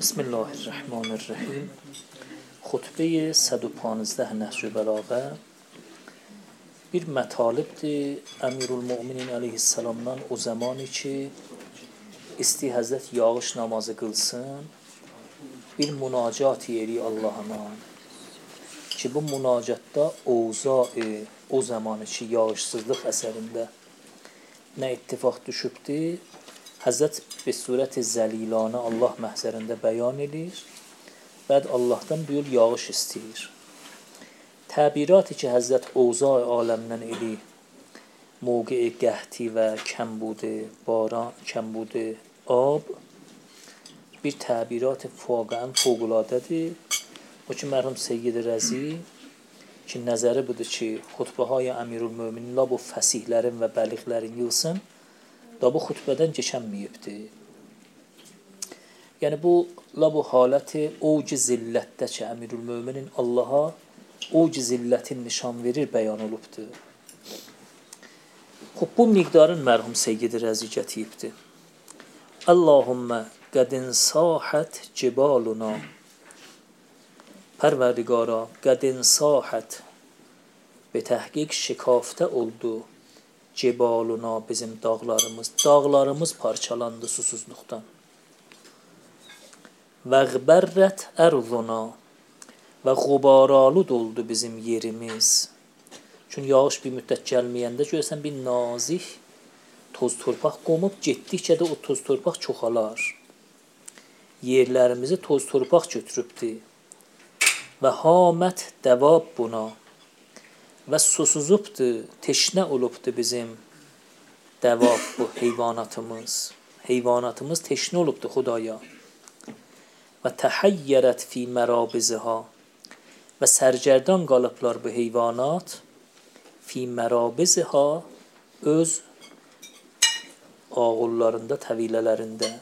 بسم الله الرحمن الرحیم. خطبه 115 نهج البلاغه bir mətalibdir Əmirülmüminin əleyhissalamdan o zamanı ki isti Həzrət yağış namazı qılsın, bir münacat yeri Allah'ına ki bu münacatda o zamanı ki yağışsızlıq əsərində nə ittifaq düşübdir, Həzrət bir surət-i zəlilanə Allah məhzərində bəyan edir. Bəd Allah'tan buyur yağış istəyir. Təbiratı ki Həzrət oza aləmdən eli موقع قحطی و کمبود باران، کمبود آب bir təbirat واقعا fövqəladadır. O ki mərhum Seyyid Rəzi ki nəzəri budur ki xutbəhay Əmirülmüminin la bu fəsihlərin və bəliğlərin yılsın da bu xutbədən keçənməyibdir. Yəni bu la bu haləti ouc zillətdə ki Əmirülmüminin Allaha ouc zillətin nişan verir bəyan olubdur. Xub bu miqdarın mərhum Seyyid Rəzi gətiyibdir. Allahümmə qədin sahət cibaluna, Pərverdigara qədin sahət be təhqiq şikafte oldu cibaluna, bizim dağlarımız parçalandı susuzluqdan. Vəğbərrət ərzuna və xubaralud oldu bizim yerimiz. Çünki yağış bir müddət gəlməyəndə görsən bir nazik toz torpaq qomub getdikcə də o toz torpaq çoxalar. Yerlərimizi toz torpaq götürübdür. Və hamət dəvab buna və susuzubdur, teşnə olubdur bizim dəvab bu heyvanatımız. Heyvanatımız teşnə olubdur Xudaya. Və təhayyərət fi mərabizha və sərgərdan qalıblar bu heyvanat fi mərabizha öz ağullarında, təvilələrində.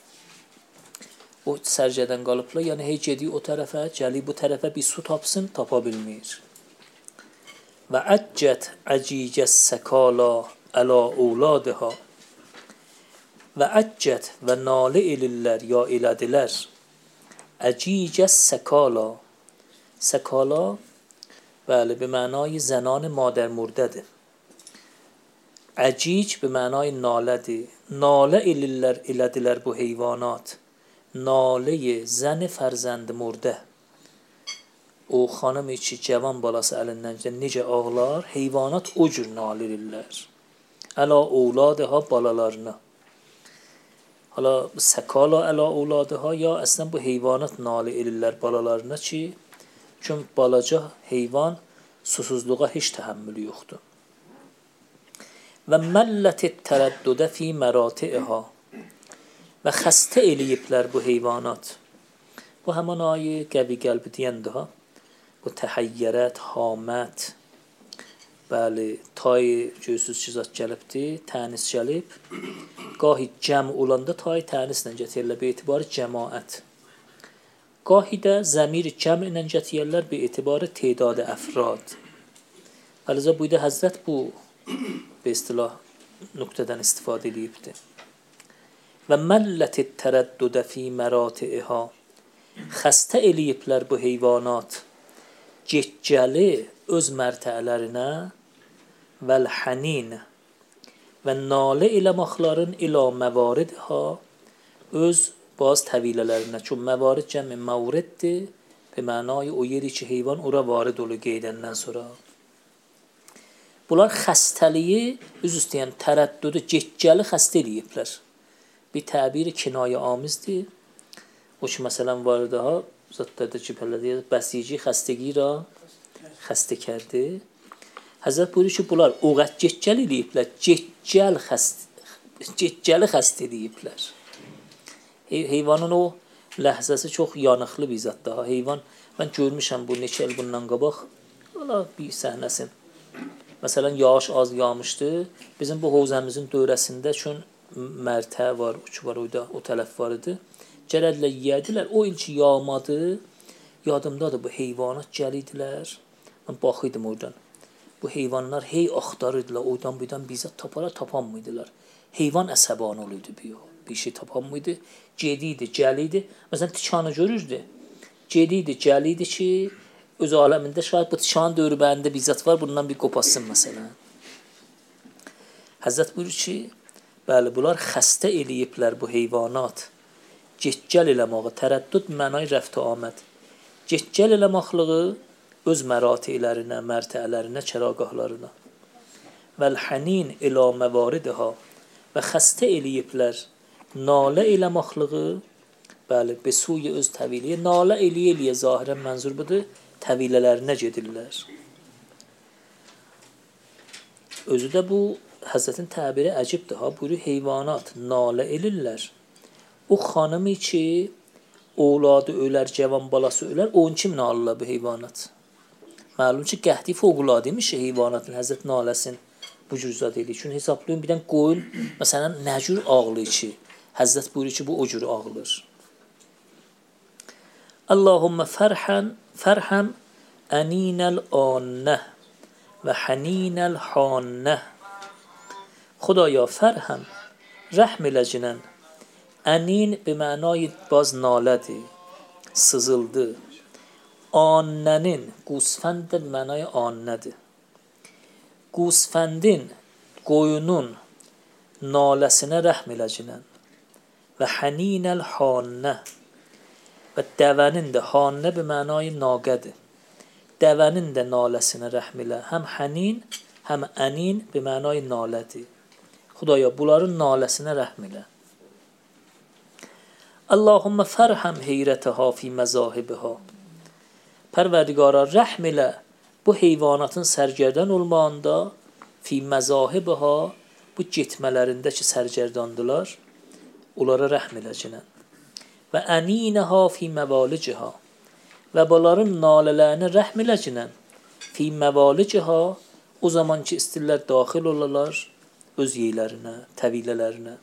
O sərgədən qalıblar, yəni hey gediyor o tərəfə, gəli bu tərəfə bir su tapsın, tapa bilmir. Və əccət əcicəs səkala əla uladha və əccət və nalə elirlər, ya elədilər əcicəs səkala. Səkala bəli به معنای زنان مادر مرده‌dir. Əcic به معنای ناله‌dir. Nalə elədilər bu heyvanat. Naləyi zəni fərzənd murdə. O xanım içi cavan balası əlindən necə ağlar, heyvanat o cür nalə elirlər. Əla evladha balalarına. Hala səkala əla evladha ya əslən bu heyvanat nalə elirlər balalarına ki çünki balaca heyvan susuzluğa heç təhəmmülü yoxdur. Və məllət-i tərəddüdə fi məratiha və xəstə eləyiblər bu heyvanat. Bu həman ayı qəvi qəlbi deyəndir ha. Bu təhayyərət, hamət, bəli, tay göysüz ki zat gəlibdir, tənis gəlib. Gahi cəm olanda tay tənislə gətirirlər be etibarı cəmaət. Gahi də zəmir cəm ilə gətirərlər be etibarı تعداد əfrad. Əliza buyda Həzrət bu be istilah nöqtədən istifadə edibdir. Və məllət-i tərəddüdə fi məratiha xəstə eləyiblər bu heyvanat getgəli öz mərtələrinə vəl-hənin və nalə eləmaqların ilə məvaridha öz باز təvilələrinə. Çünki məvarid cəmi məvriddir به معنای o yeri ki heyvan ora varid olur qeydəndən sonra. Bunlar xəstəliyi üz üstəyən tərəddüdü getgəli xəstə eləyiblər. Bir təbiri kinayə amizdir. O ki məsələn var daha zətdə ki pələdiyə bəsici xəstəgi ra xəstə kərdi. Həzrət buyurur ki bunlar oğət getgəl eləyiblər. Getgəli xəstə eləyiblər. Heyvanın o ləhzəsi çox yanıqlı bir zat daha. Heyvan, mən görmüşəm bu neçə il bundan qabaq bir səhnəsin. Məsələn, yağış az yağmışdı. Bizim bu hovzəmizin dövrəsində üçün mərtə var, uç var, o tərəf var idi. Gələdilər, yiyədilər. O il ki yağmadı, yadımdadır bu heyvanat gəlidilər. Mən baxıydım oradan. Bu heyvanlar hey axtarırdılar, oradan birdən bizə tapanmıydılar. Heyvan əsəban oluydu bir o. bir şey tapan mıydı? Gediydi, gəliydi. Məsələn, tikanı görürdü. Gediydi, gəliydi ki, öz aləmində şayad bu tikanın dövrbəndə bir zat var, bundan bir qopasın məsələn. Həzrət buyurur ki, bəli, bunlar xəstə eləyiblər bu heyvanat. Get-gəl eləməyə, tərəddüd mənay rəft aməd. Get-gəl eləməklığı öz məratiylərinə, mərtələrinə, çəragahlarına. Vəl-hənin ilə məvaridha və xəstə eləyiblər nalə eləməklığı, bəli, besuy öz təviliyə, nalə eləyə zahirən mənzur budur, təvilələrinə gedirlər. Özü də bu, Həzrətin təbiri əcibdir ha, buyurur, heyvanat nalə elirlər. O xanımı ki, oğladı ölər, cavan balası ölər, onun kimi nalılar bu heyvanat. Məlum ki, qəhdi fövqəladə imiş heyvanatın, Həzrət naləsin bu cür zad eləyir. Çünki hesablayın, bir dən qoyun, məsələn, nə cür ağlayır ki, Həzrət buyurur ki, bu o cür ağlayır. Allahümmə fərhəm əninəl annə və həninəl hannə. Xudaya fərhəm, rəhm eləcinən. Ənin bi mənayı baz nalədir, sızıldı. Annənin, qusfənd bi mənayı annədir. Qusfəndin, qoyunun naləsinə rəhm eləcinən. Və həninəl hannə. Və dəvənin də, hannə bi mənayı naqədir. Dəvənin də naləsinə rəhm elə. Həm hənin, həm ənin bi mənayı nalədir. Xudaya, bunların naləsinə rəhm elə. Allahümmə fərhəm heyrətəha fi məzahibha. Pərverdigara, rəhm elə bu heyvanatın sərgərdan olmağında fi məzahibha, bu getmələrində ki, sərgərdandılar, onlara rəhm eləcinən. Və əninəha fi məvalicəha və bunların nalələrinə rəhm eləcinən. Fi məvalicəha, o zaman ki, istirlər daxil olalar öz yeylərinə, təvilələrinə.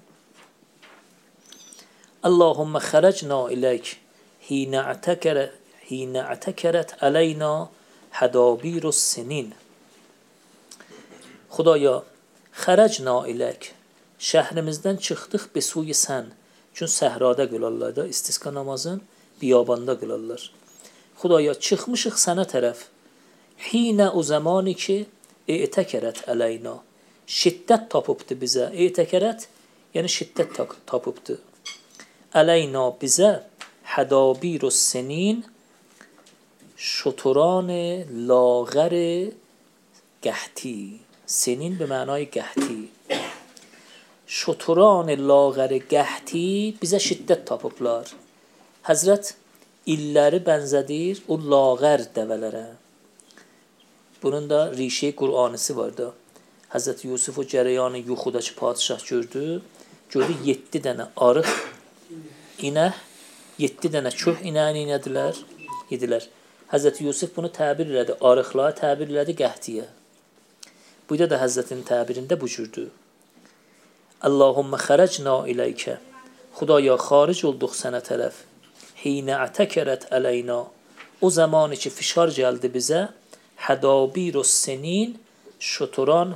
Allahümmə xərəcna iləyk hinə ətəkərət əleyna hədabirus sinin. Xudaya, xərəcna iləyk, şəhrimizdən çıxdıq besuy sən. Çünki səhrada qılarlar da, istisqa namazın biyabanda qılarlar. Xudaya, çıxmışıq sənə tərəf. Hinə o zamani ki, etəkərət əleyna. Şiddət tapıbdı bizə. Etəkərət, yəni şiddət tapıbdı. Əleyna bizə hədabirus sinin, şuturan لاغر qəhti. Sinin به معنای qəhti. Şuturan لاغر qəhti bizə şiddət tapıblar. Həzrət illəri bənzədir o lağər dəvələrə. Bunun da rişə Qur'anisi var da. Həzrət Yusuf o cərəyanı yuxudakı padişah gördü. Gördü 7 dənə arıq inək, 7 dənə köh inəyini yedilər. Həzrət Yusuf bunu təbir elədi, arıqlığa təbir elədi qəhtiyə. Bu da Həzrətin təbirində bu cürdür. Allahümmə xərəcna iləykə. Xudaya, xaric olduq sənə tərəf. Hinə ətəkərət əleyna. O zamanı ki, fişar gəldi bizə. Hədabirus sinin, şuturan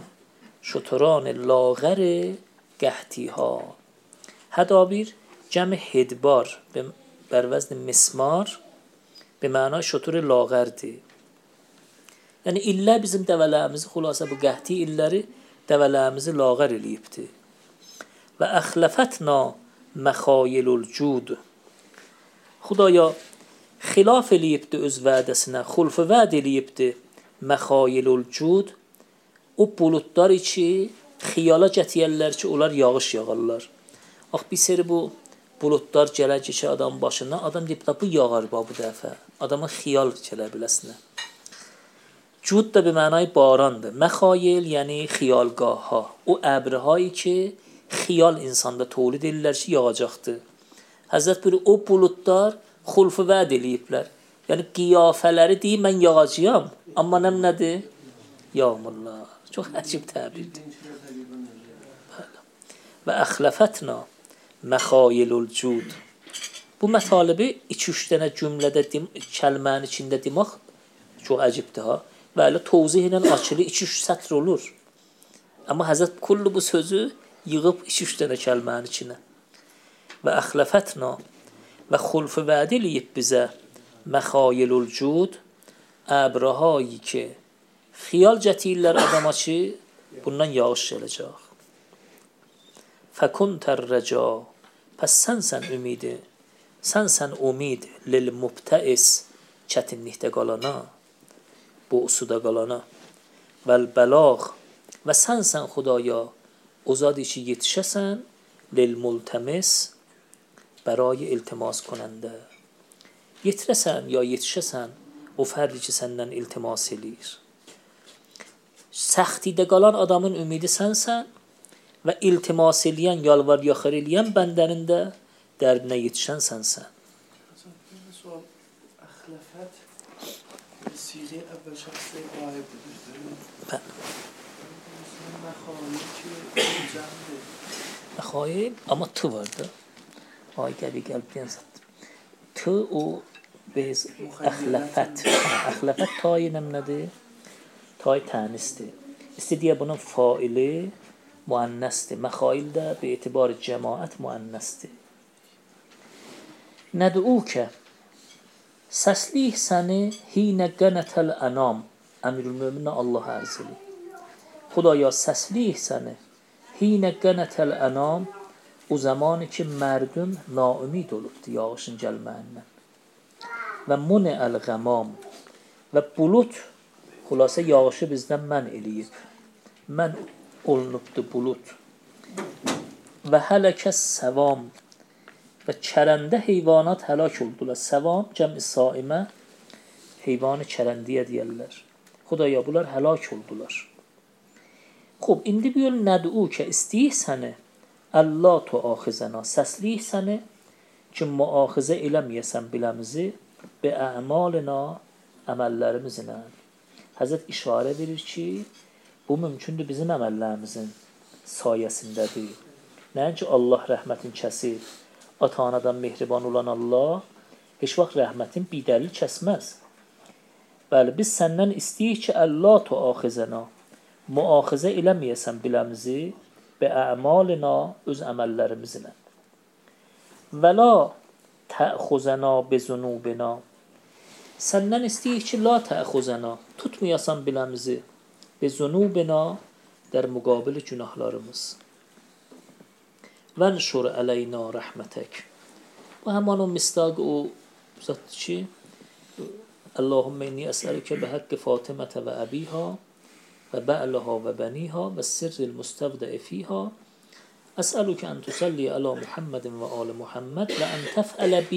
لاغر qəhtiha. Hədabir cəmi hedbar bər vəzni mismar به معنای şutur لاغرdir. Yəni illər bizim dəvələrimizi, xülasə bu qəhti illəri dəvələrimizi lağər eləyibdir. Və əxləfətna məxayilul cud. Xudaya, xilaf eləyibdir öz vədəsinə, xulfu vəd eləyibdir məxayilul cud. O buludlar ki, xiyala gətiyərlər ki, onlar yağış yağarlar. Ax, bir seri bu buludlar gələr ki, adamın başına, adam deyib, bu yağar bu dəfə. Adamın xiyal gələ biləsinə. Cud da bir mənayı barandır. Məxayil, yəni xiyalqaha. O əbrihایی ki, xiyal insanda tolid edirlər ki, yağacaqdır. Həzrət buyurur, o buludlar xulfu vəd eləyiblər. Yəni qiyafələri deyir, mən yağacıyam. Amma nəm nədir? Yağmurlar. Çox əcib təbirdir. Və əxləfətna məxayilul cud. Bu mətalibi 2-3 dənə cümlədə kəlmənin içində demək çox əcibdir ha. Və elə tozih ilə açılı 2-3 sətr olur. Amma Həzrət kullu bu sözü yığıb 2-3 dənə kəlmənin içinə. و اخلفتنا و خلف وعده eləyib bizə məxayilul cud, əbrahayı ki xiyal cətirlər adama ki bundan yağış gələcək. Fəkuntər rəca, pəs sənsən ümidi, sənsən umid lil mubtəis, çətinlikdə qalana, bu usuda qalana, vəl bəlağ, və sənsən xudaya o zadı ki yetişəsən lil multəmis, برای التماس کننده yetirəsən ya yetişəsən o fərdi ki səndən iltimas eləyir. Səxtidə qalan adamın ümidi sənsən və iltimas eləyən, yalvar yaxar eləyən bəndənin də dərdinə yetişən sənsən. Əxləfət siğə əvvəl şəxsdə qayibdir. Məxayil ki cəmdir. Məxayil, amma tu var da. Ay gəl بیانزد تو او bez əxləfət. Əxləfət tayı nədir? Tay tənisdir. İstədiyə bunun faili müənnəsdir. Məxail də be etibar cəmaət müənnəsdir. Nəd'ukə səsliyik səni hinə qənətəl ənam. Əmirülmöminə Allah ərz edir. Xudaya səsliyik səni hinə qənətəl ənam, o zamanı ki mərdum naümid olubdu yağışın gəlməyindən. Və munəəl qəmam və bulut xülasə yağışı bizdən mən eləyib. Mən olunubdu bulut. Və hələkəs səvam və çərəndə heyvanat həlak oldular. Səvam cəmi saimə heyvanı çərəndiyə deyərlər. Xudaya bunlar həlak oldular. Xob, indi bir yol nəd'ukə istəyik səni Allah tuaxizəna, səsliyik səni ki müaxizə eləməyəsən biləmizi be əmalina, əməllərimizlə. Həzrət işarə verir ki bu mümkündür bizim əməllərimizin sayəsindədir. Nəinki Allah rəhmətin kəsir, ata-anadan mehriban olan Allah heç vaxt rəhmətin bidəlil kəsməz. Bəli, biz səndən istəyik ki Allah tuaxizəna, müaxizə eləməyəsən biləmizi be əmalina, öz əməllərimizlə. Və la təxuzəna be zunubina, səndən istəyik ki la təxuzəna, tutmayasan biləmizi be zunubina, در مقابل günahlarımız. Vənşur əleyna rəhmətək. Bu həman o misdaq o zatdır ki Allahümme inni əsəlükə bi haqqi Fatimətə və əbiha və bə'ləha və bəniha və sirril müstəvdəi fiha əsəlükə ən tusalli əla Muhammedin və ali Muhammed və ən təfələ bi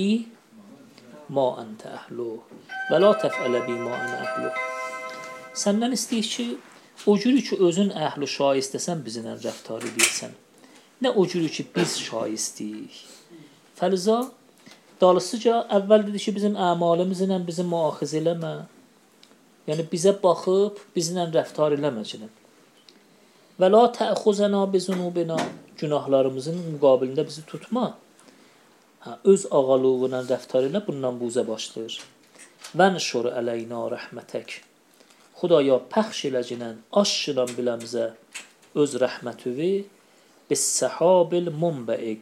ma əntə əhlu və la təfələ bi ma ənə əhlu. Səndən istəyir ki o cürü ki özün əhlu şaistəsən bizimlə rəftar edirsən. Nə o cürü ki biz şaistiyik. Fəliza dalısıca əvvəl dedi ki bizim əmalımızla bizi müaxizə eləmə. Yəni bizə baxıb bizimlə rəftar eləməcəkən. Və la təxuzəna bizunubina, günahlarımızın müqabilində bizi tutma. Öz ağalığına rəftar elə, bundan buzə başlayır. Vənşur əleyna rəhmətək. Xudaya pəxş eləcənən, aşşıdan biləmizə öz rəhmətüvi bis səhabil munbəiq,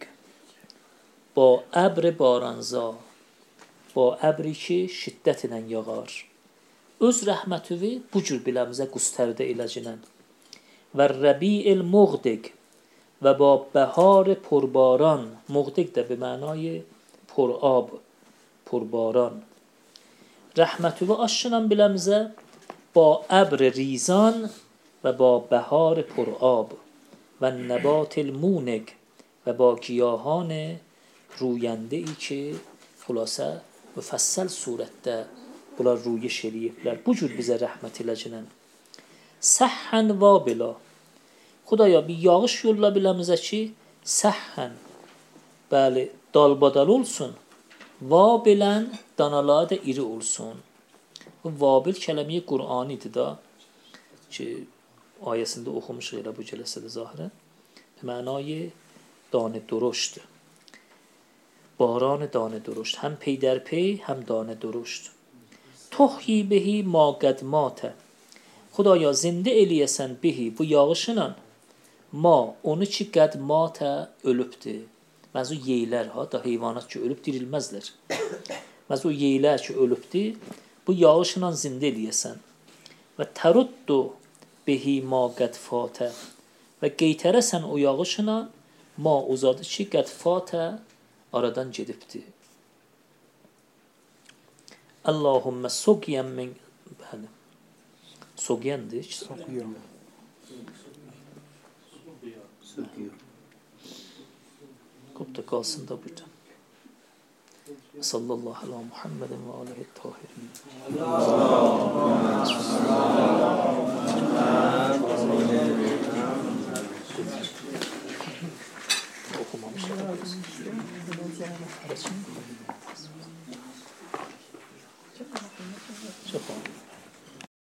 ba əbri baranza, ba əbri ki şiddət ilə yağar. Öz rəhmətüvi bu cür biləmizə qustərdə eləcənən. Və rəbi'il muğdiq və ba bəhar purbaran, muğdiq də bi mənayı purab, purbaran. Rəhmətüvi aşşıdan biləmizə با ابر ریزان و با بهار پرآب و نبات المونگ و با گیاهان روینده ای که خلاصه مفصل صورتdə bunlar ruyiş eləyiblər. Bu cür bizə rəhmət eləcənən. Səhhən vabila. Xudaya bir yağış yolla biləmizə ki, səhhən, bəli, dalbadal olsun, vabilən danalar da iri olsun. Bu vabil kələmi Qur'anidir da ki ayəsində oxumuşuq elə bu cələsədə zahirən. Mənayı danə duruşt. باران دانه درشت هم پی در پی هم دانه درشت تحیی بهی ما قد مات خدایا زنده eləyəsən بهی bu yağışla ma onu ki قد مات ölübdür Bəzi yeylər ha, da heyvanat ki ölüb dirilməzlər. Bəzi o yeylər ki ölübdür, bu yağışla zində eləyəsən. Və təruddu bihi ma qad fatə və qeytərəsən o yağışla ma uzadı ki qad fatə aradan gedibdi. Allahümmə soqiyən min bəli. Soqiyəndir. Soqiyən. Qubda qalsın da burada. Sallallahu ala Muhammedin və alihi tahirin.